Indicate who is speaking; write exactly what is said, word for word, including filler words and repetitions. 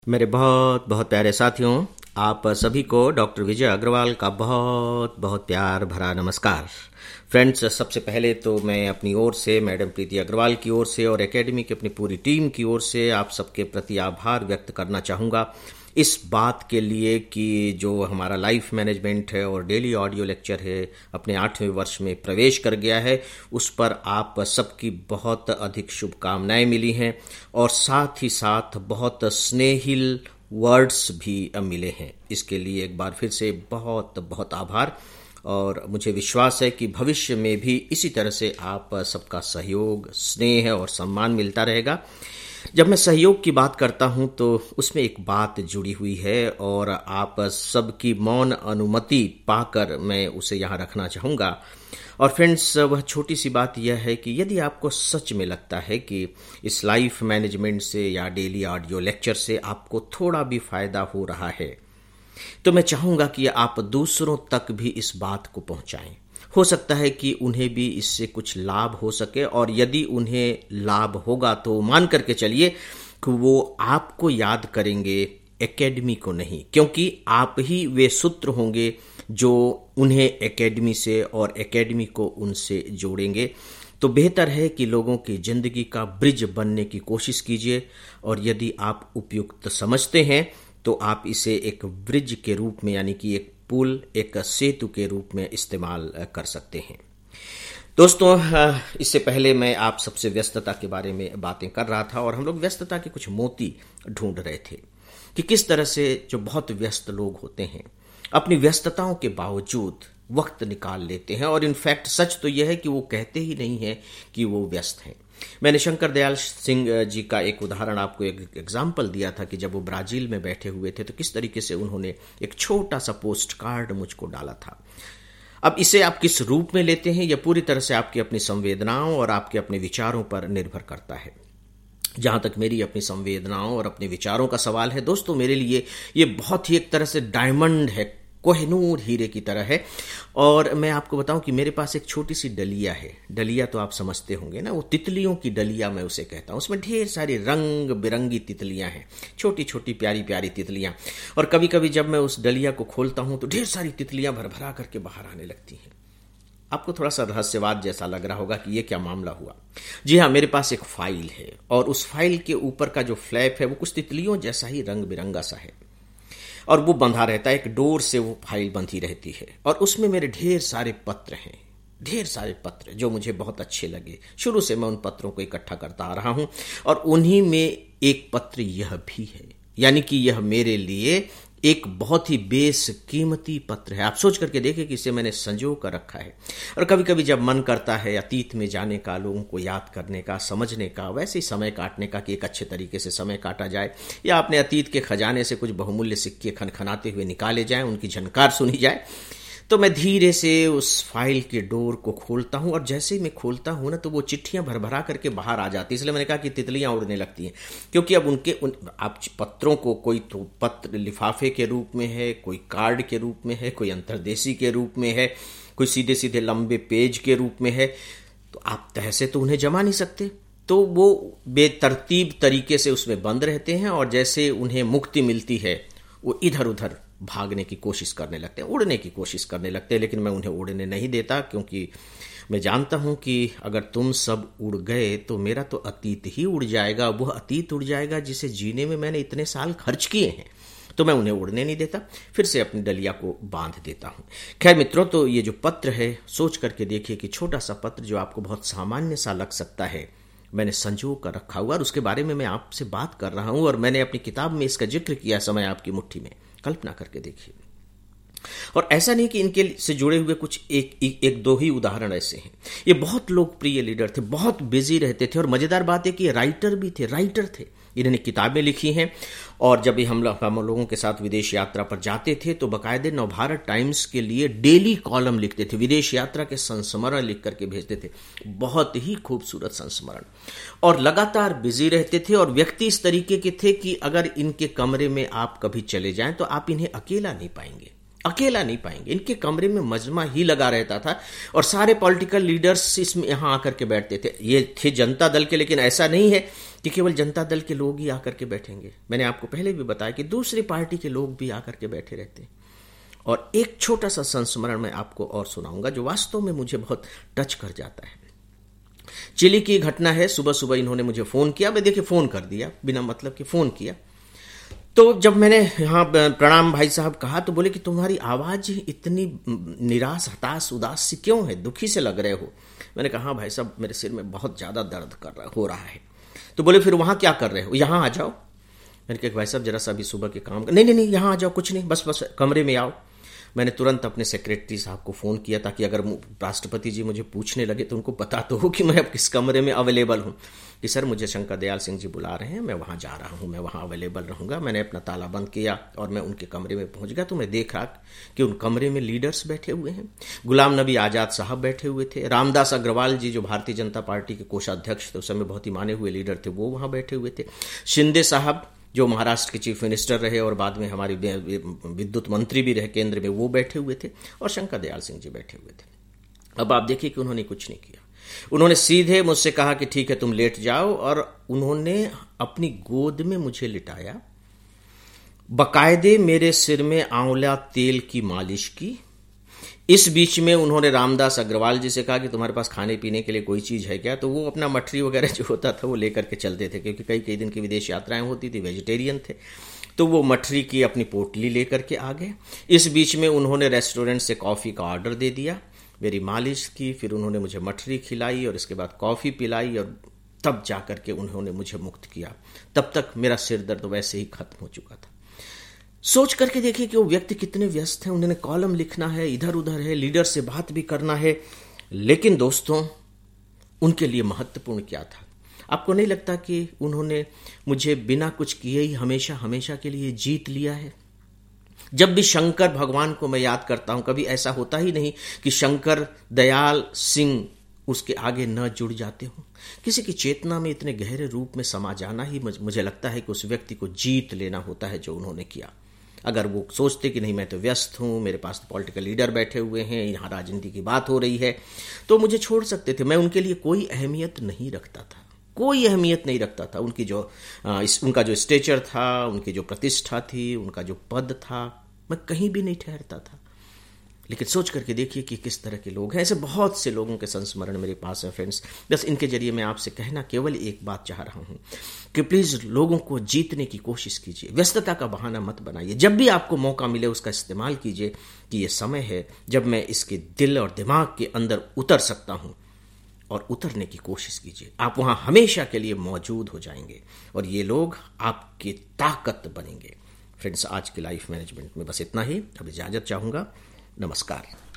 Speaker 1: मेरे बहुत बहुत प्यारे साथियों, आप सभी को डॉक्टर विजय अग्रवाल का बहुत बहुत प्यार भरा नमस्कार। फ्रेंड्स, सबसे पहले तो मैं अपनी ओर से, मैडम प्रीति अग्रवाल की ओर से और एकेडमी की अपनी पूरी टीम की ओर से आप सबके प्रति आभार व्यक्त करना चाहूँगा इस बात के लिए कि जो हमारा लाइफ मैनेजमेंट है और डेली ऑडियो लेक्चर है अपने आठवें वर्ष में प्रवेश कर गया है, उस पर आप सबकी बहुत अधिक शुभकामनाएं मिली हैं और साथ ही साथ बहुत स्नेहिल वर्ड्स भी मिले हैं। इसके लिए एक बार फिर से बहुत बहुत आभार और मुझे विश्वास है कि भविष्य में भी इसी तरह से आप सबका सहयोग, स्नेह और सम्मान मिलता रहेगा। जब मैं सहयोग की बात करता हूं तो उसमें एक बात जुड़ी हुई है और आप सबकी मौन अनुमति पाकर मैं उसे यहाँ रखना चाहूँगा। और फ्रेंड्स, वह छोटी सी बात यह है कि यदि आपको सच में लगता है कि इस लाइफ मैनेजमेंट से या डेली ऑडियो लेक्चर से आपको थोड़ा भी फायदा हो रहा है, तो मैं चाहूँगा कि आप दूसरों तक भी इस बात को पहुँचाएं। हो सकता है कि उन्हें भी इससे कुछ लाभ हो सके और यदि उन्हें लाभ होगा तो मान करके चलिए कि वो आपको याद करेंगे, एकेडमी को नहीं, क्योंकि आप ही वे सूत्र होंगे जो उन्हें एकेडमी से और एकेडमी को उनसे जोड़ेंगे। तो बेहतर है कि लोगों की जिंदगी का ब्रिज बनने की कोशिश कीजिए और यदि आप उपयुक्त समझते हैं तो आप इसे एक ब्रिज के रूप में, यानी कि एक पुल, एक सेतु के रूप में इस्तेमाल कर सकते हैं। दोस्तों, इससे पहले मैं आप सबसे व्यस्तता के बारे में बातें कर रहा था और हम लोग व्यस्तता के कुछ मोती ढूंढ रहे थे कि किस तरह से जो बहुत व्यस्त लोग होते हैं अपनी व्यस्तताओं के बावजूद वक्त निकाल लेते हैं और इनफैक्ट सच तो यह है कि वो कहते ही नहीं है कि वो व्यस्त हैं। मैंने शंकर दयाल सिंह जी का एक उदाहरण, आपको एक एग्जाम्पल दिया था कि जब वो ब्राजील में बैठे हुए थे तो किस तरीके से उन्होंने एक छोटा सा पोस्ट कार्ड मुझको डाला था। अब इसे आप किस रूप में लेते हैं यह पूरी तरह से आपकी अपनी संवेदनाओं और आपके अपने विचारों पर निर्भर करता है। जहां तक मेरी अपनी संवेदनाओं और अपने विचारों का सवाल है दोस्तों, मेरे लिए ये बहुत ही एक तरह से डायमंड है, कोहिनूर हीरे की तरह है। और मैं आपको बताऊं कि मेरे पास एक छोटी सी डलिया है। डलिया तो आप समझते होंगे ना, वो तितलियों की डलिया मैं उसे कहता हूं। उसमें ढेर सारी रंग बिरंगी तितलियां हैं, छोटी छोटी प्यारी प्यारी तितलियां। और कभी कभी जब मैं उस डलिया को खोलता हूं तो ढेर सारी तितलियां भर भरा करके बाहर आने लगती हैं। आपको थोड़ा सा रहस्यवाद जैसा लग रहा होगा कि ये क्या मामला हुआ। जी हाँ, मेरे पास एक फाइल है और उस फाइल के ऊपर का जो फ्लैप है वो कुछ तितलियों जैसा ही रंग बिरंगा सा है और वो बंधा रहता है, एक डोर से वो फाइल बंधी रहती है और उसमें मेरे ढेर सारे पत्र हैं, ढेर सारे पत्र जो मुझे बहुत अच्छे लगे। शुरू से मैं उन पत्रों को इकट्ठा करता आ रहा हूं और उन्हीं में एक पत्र यह भी है, यानी कि यह मेरे लिए एक बहुत ही बेशकीमती पत्र है। आप सोच करके देखें कि इसे मैंने संजो कर रखा है। और कभी कभी जब मन करता है अतीत में जाने का, लोगों को याद करने का, समझने का, वैसे ही समय काटने का कि एक अच्छे तरीके से समय काटा जाए, या अपने अतीत के खजाने से कुछ बहुमूल्य सिक्के खनखनाते हुए निकाले जाएं, उनकी झनकार सुनी जाए, तो मैं धीरे से उस फाइल के डोर को खोलता हूं और जैसे ही मैं खोलता हूं ना तो वो चिट्ठियां भर भरा करके बाहर आ जाती। इसलिए मैंने कहा कि तितलियां उड़ने लगती हैं, क्योंकि अब उनके उन आप पत्रों को, कोई तो पत्र लिफाफे के रूप में है, कोई कार्ड के रूप में है, कोई अंतर्देशी के रूप में है, कोई सीधे सीधे लंबे पेज के रूप में है, तो आप तह से तो उन्हें जमा नहीं सकते। तो वो बेतरतीब तरीके से उसमें बंद रहते हैं और जैसे उन्हें मुक्ति मिलती है वो इधर उधर भागने की कोशिश करने लगते हैं, उड़ने की कोशिश करने लगते हैं। लेकिन मैं उन्हें उड़ने नहीं देता, क्योंकि मैं जानता हूं कि अगर तुम सब उड़ गए तो मेरा तो अतीत ही उड़ जाएगा। वह अतीत उड़ जाएगा जिसे जीने में मैंने इतने साल खर्च किए हैं। तो मैं उन्हें उड़ने नहीं देता, फिर से अपनी डलिया को बांध देता हूं। खैर मित्रों, तो ये जो पत्र है, सोच करके देखिए कि छोटा सा पत्र जो आपको बहुत सामान्य सा लग सकता है, मैंने संजो कर रखा हुआ और उसके बारे में मैं आपसे बात कर रहा हूं और मैंने अपनी किताब में इसका जिक्र किया, समय आपकी मुट्ठी में। कल्पना करके देखिए। और ऐसा नहीं कि इनके से जुड़े हुए कुछ एक, एक एक दो ही उदाहरण ऐसे हैं। ये बहुत लोकप्रिय लीडर थे, बहुत बिजी रहते थे और मजेदार बात है कि ये राइटर भी थे, राइटर थे। इन्होंने किताबें लिखी हैं और जब भी हम हम लोगों के साथ विदेश यात्रा पर जाते थे तो बाकायदे नवभारत टाइम्स के लिए डेली कॉलम लिखते थे, विदेश यात्रा के संस्मरण लिख करके भेजते थे, बहुत ही खूबसूरत संस्मरण। और लगातार बिजी रहते थे और व्यक्ति इस तरीके के थे कि अगर इनके कमरे में आप कभी चले जाएं तो आप इन्हें अकेला नहीं पाएंगे। अकेला नहीं पाएंगे। इनके कमरे में मजमा ही लगा रहता था और सारे पॉलिटिकल लीडर्स इसमें यहां आकर के बैठते थे। ये थे जनता दल के, लेकिन ऐसा नहीं है कि केवल जनता दल के लोग ही आकर के बैठेंगे। मैंने आपको पहले भी बताया कि दूसरी पार्टी के लोग भी आकर के बैठे रहते हैं। और एक छोटा सा संस्मरण मैं आपको और सुनाऊंगा जो वास्तव में मुझे बहुत टच कर जाता है। चिली की घटना है। सुबह सुबह इन्होंने मुझे फोन किया, मैं देखिए फोन कर दिया, बिना मतलब के फोन किया। तो जब मैंने यहाँ प्रणाम भाई साहब कहा तो बोले कि तुम्हारी आवाज इतनी निराश, हताश, उदास सी क्यों है, दुखी से लग रहे हो। मैंने कहा हाँ भाई साहब, मेरे सिर में बहुत ज्यादा दर्द कर रहा हो रहा है। तो बोले फिर वहां क्या कर रहे हो, यहाँ आ जाओ। मैंने कहा भाई साहब जरा सा अभी सुबह के काम कर... नहीं नहीं नहीं यहाँ आ जाओ, कुछ नहीं, बस बस कमरे में आओ। मैंने तुरंत अपने सेक्रेटरी साहब को फोन किया ताकि अगर राष्ट्रपति जी मुझे पूछने लगे तो उनको पता तो हो कि मैं अब किस कमरे में अवेलेबल हूं। कि सर मुझे शंकर दयाल सिंह जी बुला रहे हैं, मैं वहां जा रहा हूं, मैं वहां अवेलेबल रहूंगा। मैंने अपना ताला बंद किया और मैं उनके कमरे में पहुंच गया। तो मैं देख रहा कि उन कमरे में लीडर्स बैठे हुए हैं। गुलाम नबी आजाद साहब बैठे हुए थे, रामदास अग्रवाल जी जो भारतीय जनता पार्टी के कोषाध्यक्ष थे, उस समय बहुत ही माने हुए लीडर थे, वो वहां बैठे हुए थे। शिंदे साहब जो महाराष्ट्र के चीफ मिनिस्टर रहे और बाद में हमारी विद्युत मंत्री भी रहे केंद्र में, वो बैठे हुए थे और शंकर दयाल सिंह जी बैठे हुए थे। अब आप देखिए कि उन्होंने कुछ नहीं किया। उन्होंने सीधे मुझसे कहा कि ठीक है तुम लेट जाओ, और उन्होंने अपनी गोद में मुझे लिटाया, बकायदे मेरे सिर में आंवला तेल की मालिश की। इस बीच में उन्होंने रामदास अग्रवाल जी से कहा कि तुम्हारे पास खाने पीने के लिए कोई चीज है क्या। तो वो अपना मठरी वगैरह जो होता था वो लेकर के चलते थे, क्योंकि कई कई दिन की विदेश यात्राएं होती थी, वेजिटेरियन थे। तो वो मठरी की अपनी पोटली लेकर के आ गए। इस बीच में उन्होंने रेस्टोरेंट से कॉफी का ऑर्डर दे दिया, मेरी मालिश की, फिर उन्होंने मुझे मठरी खिलाई और इसके बाद कॉफी पिलाई, और तब जाकर के उन्होंने मुझे मुक्त किया। तब तक मेरा सिर दर्द वैसे ही खत्म हो चुका था। सोच करके देखिए कि वो व्यक्ति कितने व्यस्त हैं। उन्होंने कॉलम लिखना है, इधर उधर है, लीडर से बात भी करना है, लेकिन दोस्तों उनके लिए महत्वपूर्ण क्या था। आपको नहीं लगता कि उन्होंने मुझे बिना कुछ किए ही हमेशा हमेशा के लिए जीत लिया है। जब भी शंकर भगवान को मैं याद करता हूं, कभी ऐसा होता ही नहीं कि शंकर दयाल सिंह उसके आगे न जुड़ जाते हो। किसी की चेतना में इतने गहरे रूप में समा जाना ही मुझे लगता है कि उस व्यक्ति को जीत लेना होता है, जो उन्होंने किया। अगर वो सोचते कि नहीं मैं तो व्यस्त हूं, मेरे पास तो पॉलिटिकल लीडर बैठे हुए हैं, यहाँ राजनीति की बात हो रही है, तो मुझे छोड़ सकते थे। मैं उनके लिए कोई अहमियत नहीं रखता था, कोई अहमियत नहीं रखता था। उनकी जो आ, इस, उनका जो स्टेचर था, उनकी जो प्रतिष्ठा थी, उनका जो पद था, मैं कहीं भी नहीं ठहरता था। लेकिन सोच करके देखिए कि किस तरह के लोग हैं। ऐसे बहुत से लोगों के संस्मरण मेरे पास है फ्रेंड्स। बस इनके जरिए मैं आपसे कहना केवल एक बात चाह रहा हूं कि प्लीज लोगों को जीतने की कोशिश कीजिए। व्यस्तता का बहाना मत बनाइए। जब भी आपको मौका मिले उसका इस्तेमाल कीजिए कि ये समय है जब मैं इसके दिल और दिमाग के अंदर उतर सकता हूं, और उतरने की कोशिश कीजिए। आप वहां हमेशा के लिए मौजूद हो जाएंगे और ये लोग आपकी ताकत बनेंगे। फ्रेंड्स, आज की लाइफ मैनेजमेंट में बस इतना ही। अब इजाजत चाहूंगा। नमस्कार।